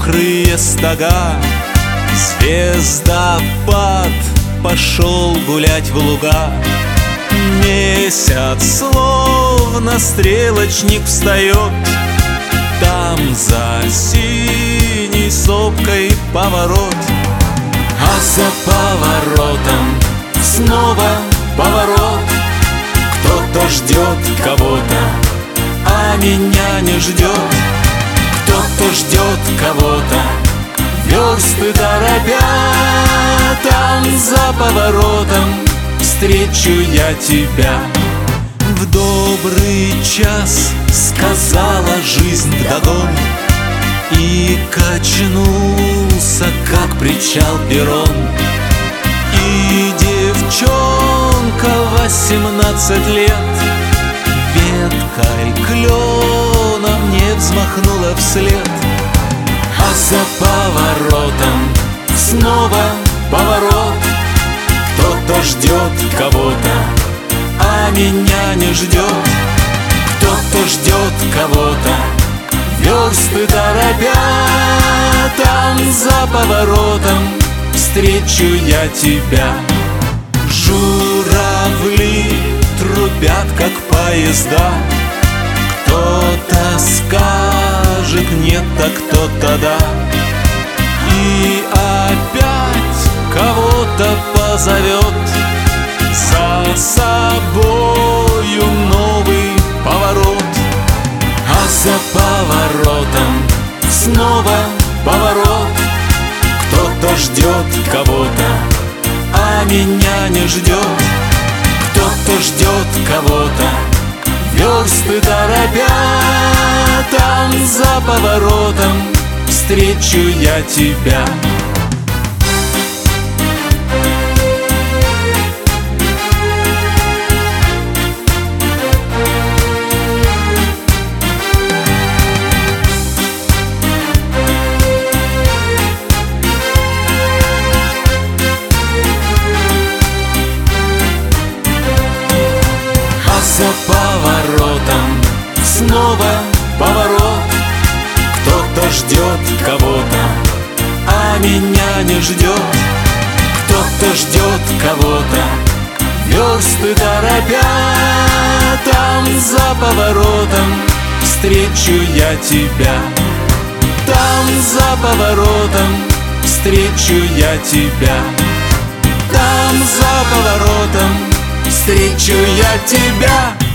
мокрые стога. Звездопад пошел гулять в луга. Месяц словно стрелочник встает. Там за синей сопкой поворот, а за поворотом снова поворот. Кто-то ждет кого-то, а меня не ждет. Кто-то ждет кого-то, версты торопя. Там за поворотом встречу я тебя. В добрый час сказала жизнь вдогон, и качнулся, как причал перрон. И девчонка 18 лет веткой клена мне взмахнула вслед. А за поворотом снова поворот. Кто-то ждет кого-то, а меня не ждет. Кто-то ждет кого-то, версты торопя. Там за поворотом встречу я тебя. Журавли трубят, как поезда. Кто-то скажет нет, а кто-то да. И опять кого-то позовет за собою новый поворот. А за поворотом снова поворот. Кто-то ждет кого-то, а меня не ждет. Кто-то ждет кого-то, версты торопя. Там за поворотом встречу я тебя. За поворотом снова поворот. Кто-то ждет кого-то, а меня не ждет. Кто-то ждет кого-то, версты торопя. Там за поворотом встречу я тебя. Там за поворотом встречу я тебя. Там за поворотом встречу я тебя.